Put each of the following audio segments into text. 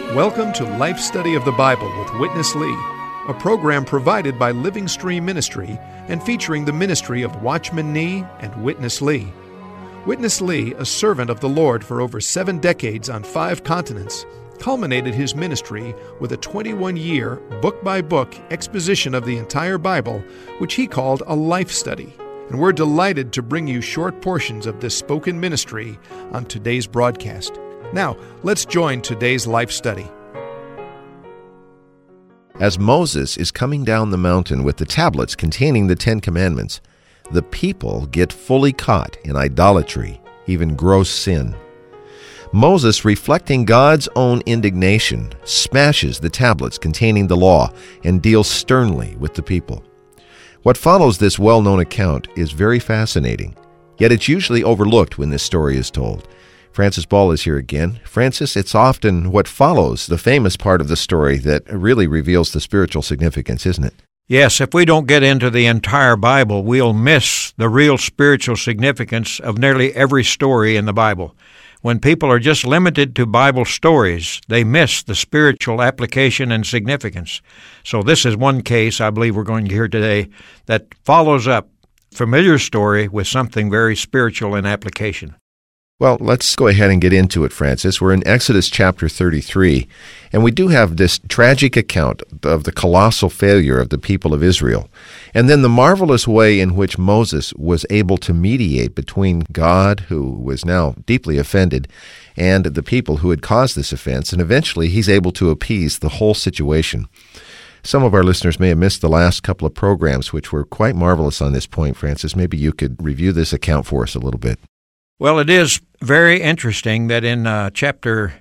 Welcome to Life Study of the Bible with Witness Lee, a program provided by Living Stream Ministry and featuring the ministry of Watchman Nee and Witness Lee. Witness Lee, a servant of the Lord for over 7 decades on 5 continents, culminated his ministry with a 21-year, book-by-book exposition of the entire Bible, which he called a life study. And we're delighted to bring you short portions of this spoken ministry on today's broadcast. Now, let's join today's life study. As Moses is coming down the mountain with the tablets containing the 10 Commandments, the people get fully caught in idolatry, even gross sin. Moses, reflecting God's own indignation, smashes the tablets containing the law and deals sternly with the people. What follows this well-known account is very fascinating, yet it's usually overlooked when this story is told. Francis Ball is here again. Francis, it's often what follows, the famous part of the story, that really reveals the spiritual significance, isn't it? Yes, if we don't get into the entire Bible, we'll miss the real spiritual significance of nearly every story in the Bible. When people are just limited to Bible stories, they miss the spiritual application and significance. So this is one case I believe we're going to hear today that follows up a familiar story with something very spiritual in application. Well, let's go ahead and get into it, Francis. We're in Exodus chapter 33, and we do have this tragic account of the colossal failure of the people of Israel, and then the marvelous way in which Moses was able to mediate between God, who was now deeply offended, and the people who had caused this offense, and eventually he's able to appease the whole situation. Some of our listeners may have missed the last couple of programs, which were quite marvelous on this point, Francis. Maybe you could review this account for us a little bit. Well, it is very interesting that in chapter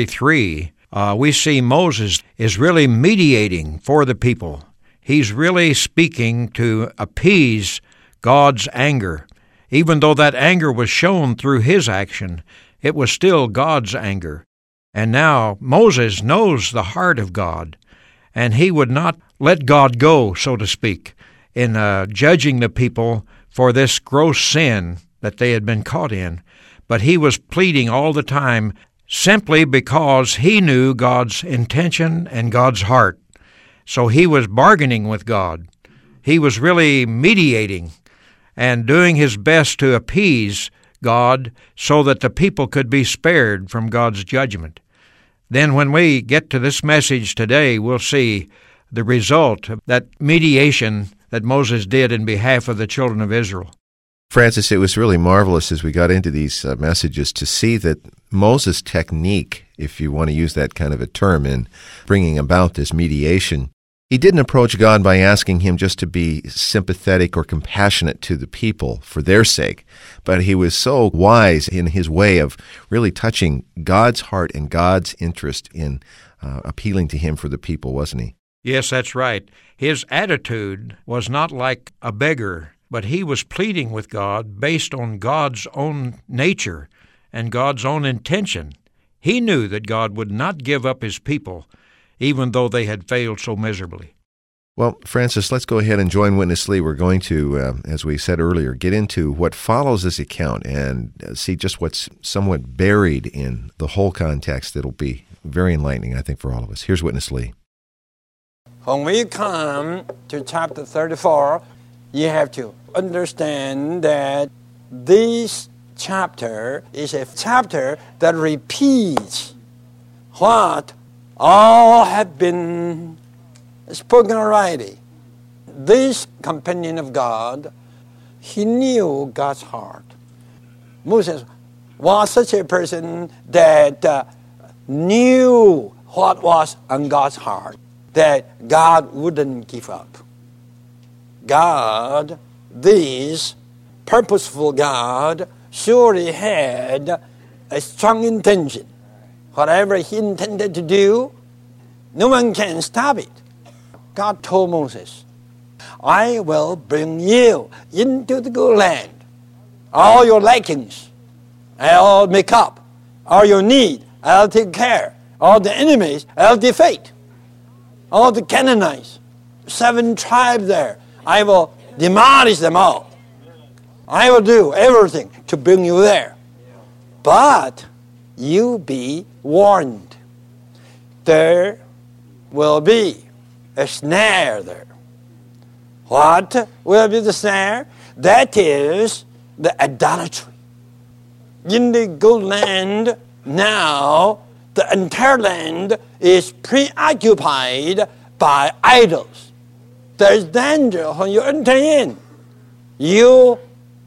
33, we see Moses is really mediating for the people. He's really speaking to appease God's anger. Even though that anger was shown through his action, it was still God's anger. And now Moses knows the heart of God, and he would not let God go, so to speak, in judging the people for this gross sin that they had been caught in, but he was pleading all the time simply because he knew God's intention and God's heart. So he was bargaining with God. He was really mediating and doing his best to appease God so that the people could be spared from God's judgment. Then when we get to this message today, we'll see the result of that mediation that Moses did in behalf of the children of Israel. Francis, it was really marvelous as we got into these messages to see that Moses' technique, if you want to use that kind of a term, in bringing about this mediation, he didn't approach God by asking him just to be sympathetic or compassionate to the people for their sake, but he was so wise in his way of really touching God's heart and God's interest in appealing to him for the people, wasn't he? Yes, that's right. His attitude was not like a beggar, but he was pleading with God based on God's own nature and God's own intention. He knew that God would not give up his people, even though they had failed so miserably. Well, Francis, let's go ahead and join Witness Lee. We're going to, as we said earlier, get into what follows this account and see just what's somewhat buried in the whole context that'll be very enlightening, I think, for all of us. Here's Witness Lee. When we come to chapter 34, you have to understand that this chapter is a chapter that repeats what all have been spoken already. This companion of God, he knew God's heart. Moses was such a person that knew what was on God's heart, that God wouldn't give up. God, this purposeful God, surely had a strong intention. Whatever he intended to do, no one can stop it. God told Moses, I will bring you into the good land. All your lackings, I'll make up. All your need, I'll take care. All the enemies, I'll defeat. All the Canaanites, 7 tribes there, I will demolish them all. I will do everything to bring you there. But you be warned. there will be a snare there. What will be the snare? That is the idolatry. In the good land now, the entire land is preoccupied by idols. There's danger when you enter in. You'll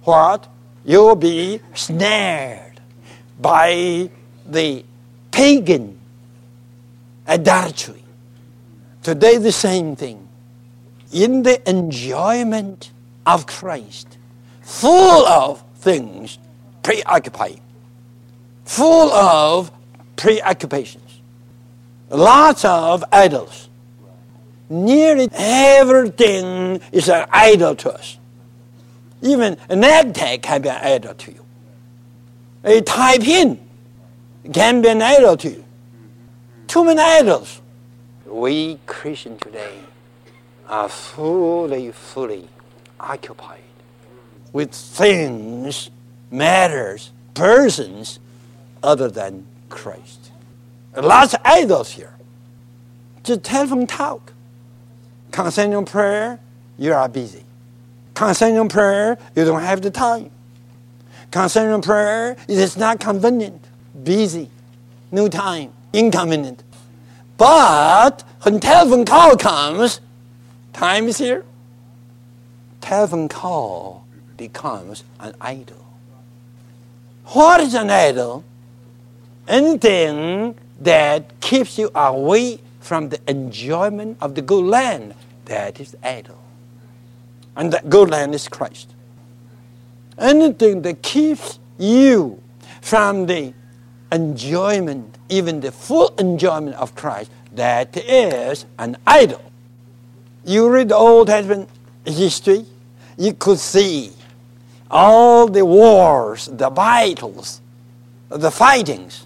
be snared by the pagan idolatry. Today the same thing. In the enjoyment of Christ, full of things preoccupying, full of preoccupations, lots of idols. Nearly everything is an idol to us. Even a name tag can be an idol to you. A type in can be an idol to you. Too many idols. We Christians today are fully occupied with things, matters, persons other than Christ. Lots of idols here. Just telephone talk. Concerning prayer, you are busy. Concerning prayer, you don't have the time. Concerning prayer, it is not convenient. Busy. No time. Inconvenient. But when telephone call comes, time is here. Telephone call becomes an idol. What is an idol? Anything that keeps you away from the enjoyment of the good land, that is idol. And that good land is Christ. Anything that keeps you from the enjoyment, even the full enjoyment of Christ, that is an idol. You read the Old Testament history, you could see all the wars, the battles, the fightings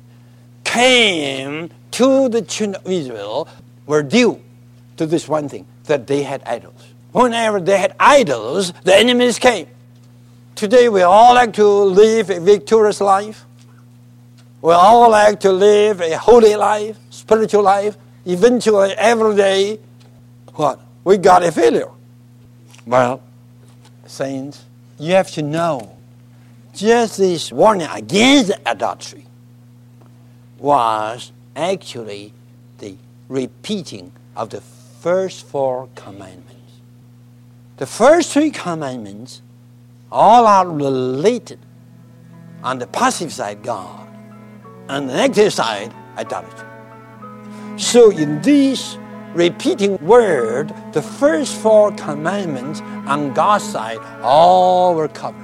came to the children of Israel were due to this one thing, that they had idols. Whenever they had idols, the enemies came. Today we all like to live a victorious life. We all like to live a holy life, spiritual life. Eventually, every day, what? We got a failure. Well, saints, you have to know, just this warning against adultery was actually the repeating of the first 4 commandments. The first 3 commandments all are related. On the positive side, God. On the negative side, idolatry. So in this repeating word, the first 4 commandments on God's side all were covered.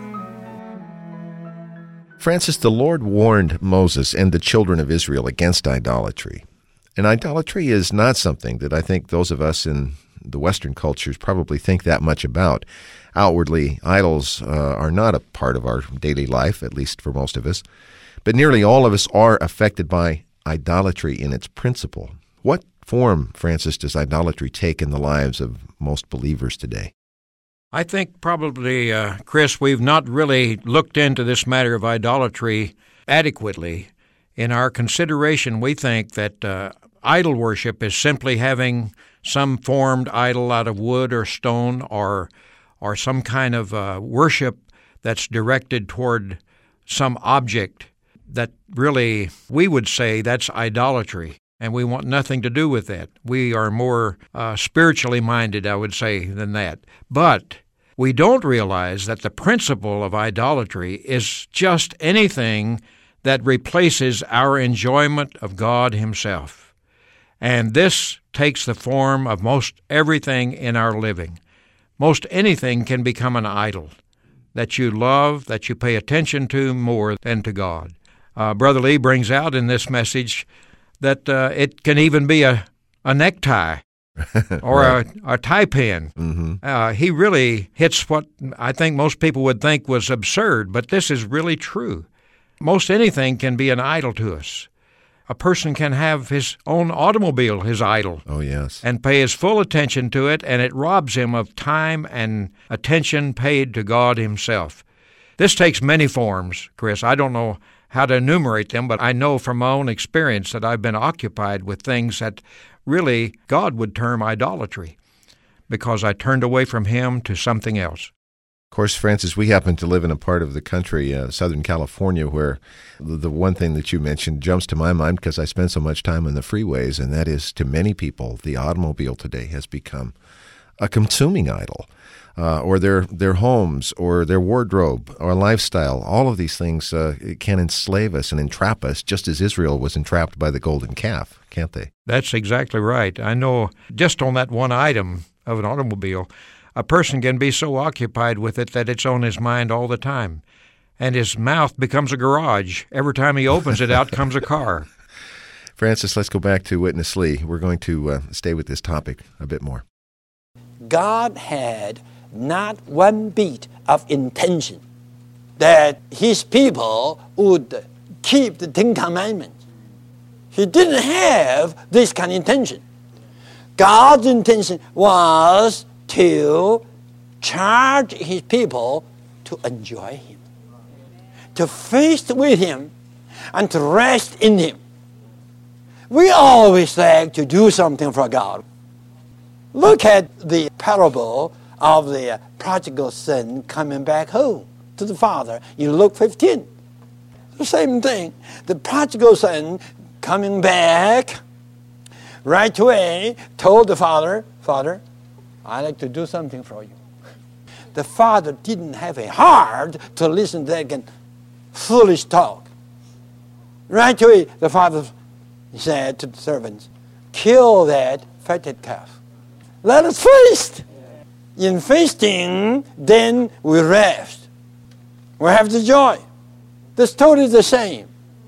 Francis, the Lord warned Moses and the children of Israel against idolatry. And idolatry is not something that I think those of us in the Western cultures probably think that much about. Outwardly, idols are not a part of our daily life, at least for most of us. But nearly all of us are affected by idolatry in its principle. What form, Francis, does idolatry take in the lives of most believers today? I think probably, Chris, we've not really looked into this matter of idolatry adequately. In our consideration, we think that idol worship is simply having some formed idol out of wood or stone or some kind of worship that's directed toward some object that really we would say that's idolatry, and we want nothing to do with that. We are more spiritually minded, I would say, than that. But we don't realize that the principle of idolatry is just anything that replaces our enjoyment of God Himself. And this takes the form of most everything in our living. Most anything can become an idol that you love, that you pay attention to more than to God. Brother Lee brings out in this message that it can even be a necktie or right. a tie pin. Mm-hmm. He really hits what I think most people would think was absurd, but this is really true. Most anything can be an idol to us. A person can have his own automobile his idol. Oh, yes. And pay his full attention to it, and it robs him of time and attention paid to God Himself. This takes many forms, Chris. I don't know how to enumerate them, but I know from my own experience that I've been occupied with things that really God would term idolatry, because I turned away from Him to something else. Of course, Francis, we happen to live in a part of the country, Southern California, where the one thing that you mentioned jumps to my mind because I spend so much time on the freeways, and that is, to many people, the automobile today has become a consuming idol, or their homes, or their wardrobe, or lifestyle. All of these things can enslave us and entrap us, just as Israel was entrapped by the golden calf, can't they? That's exactly right. I know just on that one item of an automobile, a person can be so occupied with it that it's on his mind all the time, and his mouth becomes a garage. Every time he opens it, out comes a car. Francis, let's go back to Witness Lee. We're going to stay with this topic a bit more. God had not one bit of intention that His people would keep the Ten Commandments. He didn't have this kind of intention. God's intention was to charge His people to enjoy Him, to feast with Him, and to rest in Him. We always like to do something for God. Look at the parable of the prodigal son coming back home to the father in Luke 15. The same thing. The prodigal son coming back right away told the father, "Father, I'd like to do something for you." The father didn't have a heart to listen to that foolish talk. Right away, the father said to the servants, "Kill that fatted calf. Let us feast." In feasting, then we rest. We have the joy. The story is the same.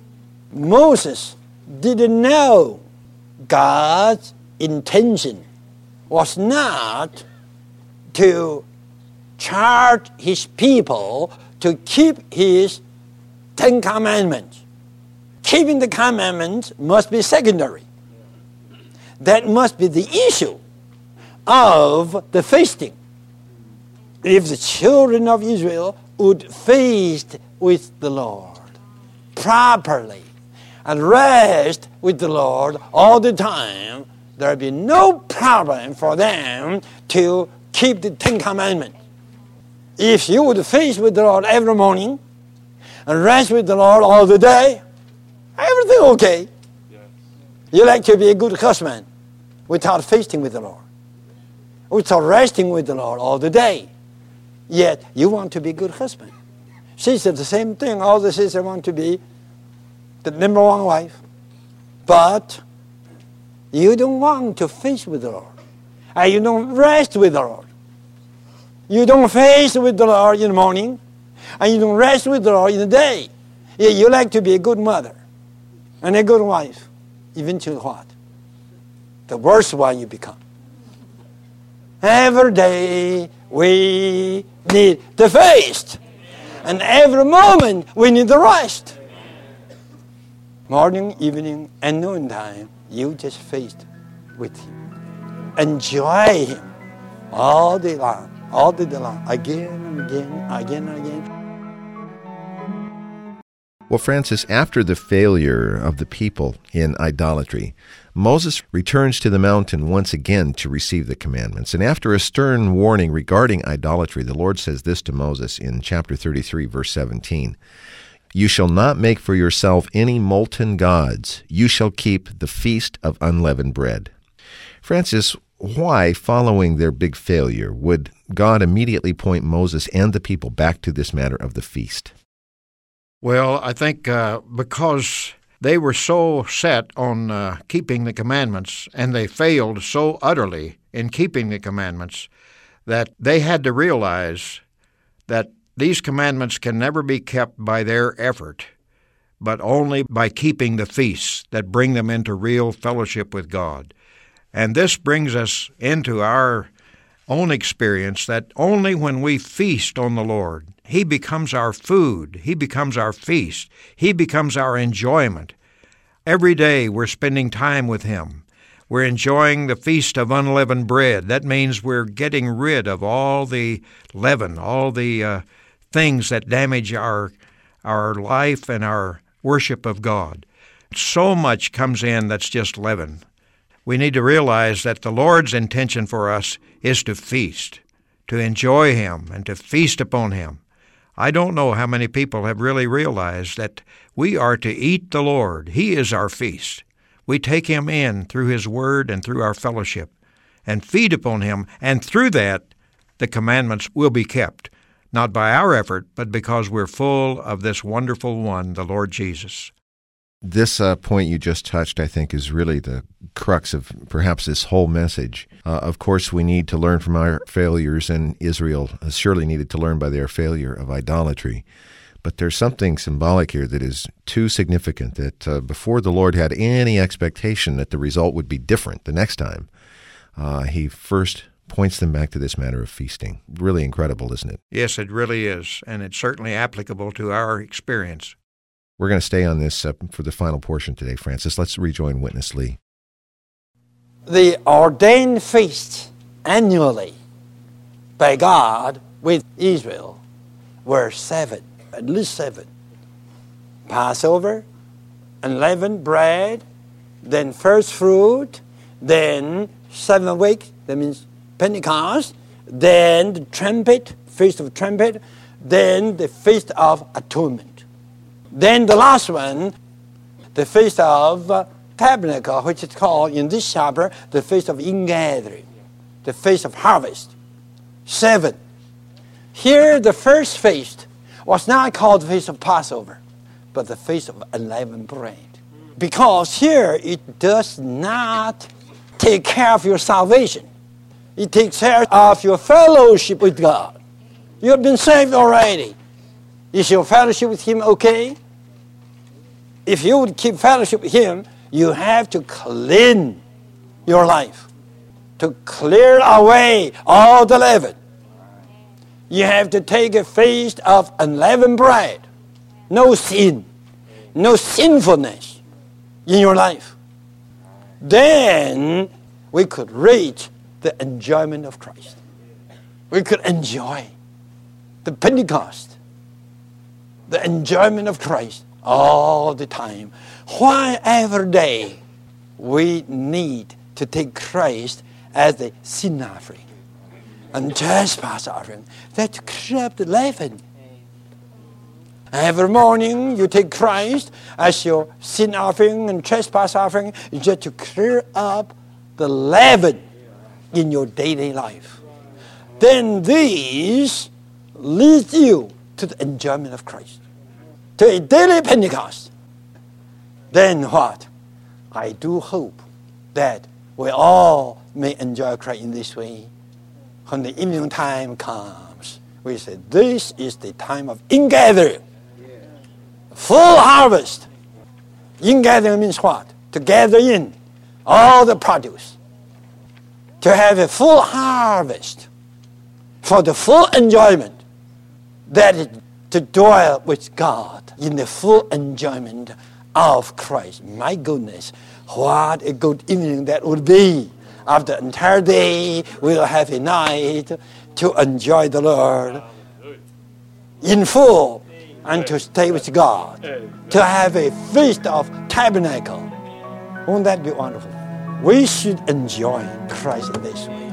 Moses didn't know God's intention was not to charge His people to keep His Ten Commandments. Keeping the commandments must be secondary. That must be the issue of the feasting. If the children of Israel would feast with the Lord properly and rest with the Lord all the time, there would be no problem for them to keep the Ten Commandments. If you would feast with the Lord every morning and rest with the Lord all the day, everything okay. Yes. You like to be a good husband without feasting with the Lord, without resting with the Lord all the day. Yet you want to be a good husband. She said the same thing. All the sisters want to be the number one wife. But you don't want to feast with the Lord. And you don't rest with the Lord. You don't feast with the Lord in the morning. And you don't rest with the Lord in the day. Yeah, you like to be a good mother and a good wife. Eventually what? The worst one you become. Every day we need the feast. And every moment we need the rest. Morning, evening, and noontime, you just feast with Him. Enjoy Him all day long, again and again. Well, Francis, after the failure of the people in idolatry, Moses returns to the mountain once again to receive the commandments. And after a stern warning regarding idolatry, the Lord says this to Moses in chapter 33, verse 17. "You shall not make for yourself any molten gods. You shall keep the feast of unleavened bread." Francis, why, following their big failure, would God immediately point Moses and the people back to this matter of the feast? Well, I think because they were so set on keeping the commandments, and they failed so utterly in keeping the commandments, that they had to realize that these commandments can never be kept by their effort, but only by keeping the feasts that bring them into real fellowship with God. And this brings us into our own experience that only when we feast on the Lord, He becomes our food, He becomes our feast, He becomes our enjoyment. Every day we're spending time with Him. We're enjoying the feast of unleavened bread. That means we're getting rid of all the leaven, all the things that damage our life and our worship of God. So much comes in that's just leaven. We need to realize that the Lord's intention for us is to feast, to enjoy Him, and to feast upon Him. I don't know how many people have really realized that we are to eat the Lord. He is our feast. We take Him in through His Word and through our fellowship and feed upon Him, and through that the commandments will be kept, not by our effort, but because we're full of this wonderful one, the Lord Jesus. This point you just touched, I think, is really the crux of perhaps this whole message. Of course, we need to learn from our failures, and Israel surely needed to learn by their failure of idolatry. But there's something symbolic here that is too significant, that before the Lord had any expectation that the result would be different the next time, He first points them back to this matter of feasting. Really incredible, isn't it? Yes, it really is, and it's certainly applicable to our experience. We're going to stay on this for the final portion today, Francis. Let's rejoin Witness Lee. The ordained feast annually by God with Israel were 7, at least 7. Passover, unleavened bread, then first fruit, then 7th week, that means Pentecost, then the Feast of Trumpet, then the Feast of Atonement. Then the last one, the Feast of Tabernacle, which is called in this chapter the Feast of Ingathering, the Feast of Harvest. 7. Here the first feast was not called the Feast of Passover, but the Feast of Unleavened Bread. Because here it does not take care of your salvation. It takes care of your fellowship with God. You have been saved already. Is your fellowship with Him okay? If you would keep fellowship with Him, you have to clean your life, to clear away all the leaven. You have to take a feast of unleavened bread. No sin, no sinfulness in your life. Then we could reach the enjoyment of Christ. We could enjoy the Pentecost, the enjoyment of Christ all the time. Why every day we need to take Christ as the sin offering and trespass offering that clear up the leaven. Every morning you take Christ as your sin offering and trespass offering just to clear up the leaven in your daily life. Then this leads you to the enjoyment of Christ, to a daily Pentecost. Then what? I do hope that we all may enjoy Christ in this way. When the evening time comes, we say, this is the time of ingathering. Full harvest. Ingathering means what? To gather in all the produce. To have a full harvest for the full enjoyment. That is to dwell with God in the full enjoyment of Christ. My goodness, what a good evening that would be. After the entire day, we'll have a night to enjoy the Lord in full and to stay with God, to have a feast of tabernacle. Won't that be wonderful? We should enjoy Christ in this way.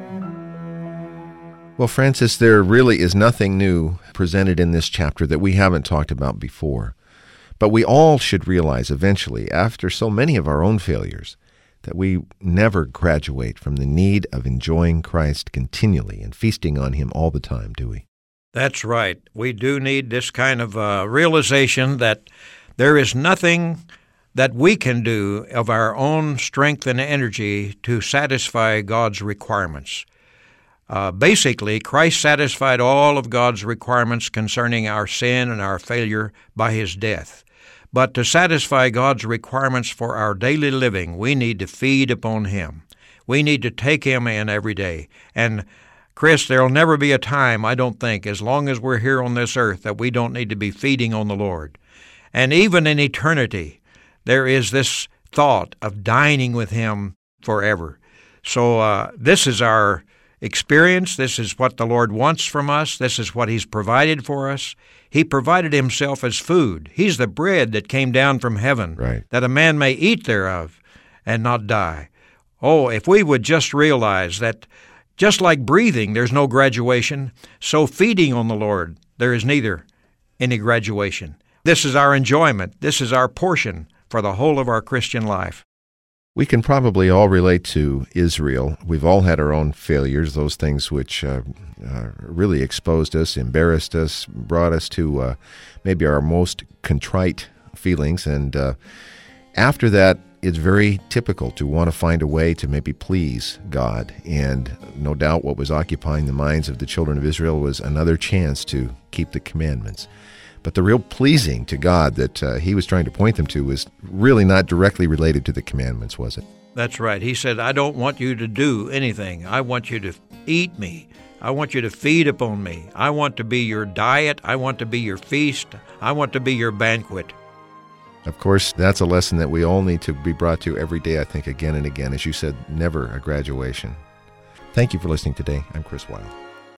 Well, Francis, there really is nothing new presented in this chapter that we haven't talked about before. But we all should realize eventually, after so many of our own failures, that we never graduate from the need of enjoying Christ continually and feasting on Him all the time, do we? That's right. We do need this kind of realization that there is nothing that we can do of our own strength and energy to satisfy God's requirements. Basically, Christ satisfied all of God's requirements concerning our sin and our failure by His death. But to satisfy God's requirements for our daily living, we need to feed upon Him. We need to take Him in every day. And, Chris, there will never be a time, I don't think, as long as we're here on this earth, that we don't need to be feeding on the Lord. And even in eternity, there is this thought of dining with Him forever. So this is our experience. This is what the Lord wants from us. This is what He's provided for us. He provided Himself as food. He's the bread that came down from heaven, Right. that a man may eat thereof and not die. Oh, if we would just realize that just like breathing, there's no graduation, so feeding on the Lord, there is neither any graduation. This is our enjoyment. This is our portion for the whole of our Christian life. We can probably all relate to Israel. We've all had our own failures, those things which really exposed us, embarrassed us, brought us to maybe our most contrite feelings. And after that, it's very typical to want to find a way to maybe please God. And no doubt what was occupying the minds of the children of Israel was another chance to keep the commandments. But the real pleasing to God that He was trying to point them to was really not directly related to the commandments, was it? That's right. He said, I don't want you to do anything. I want you to eat me. I want you to feed upon me. I want to be your diet. I want to be your feast. I want to be your banquet. Of course, that's a lesson that we all need to be brought to every day, I think, again and again. As you said, never a graduation. Thank you for listening today. I'm Chris Wilde.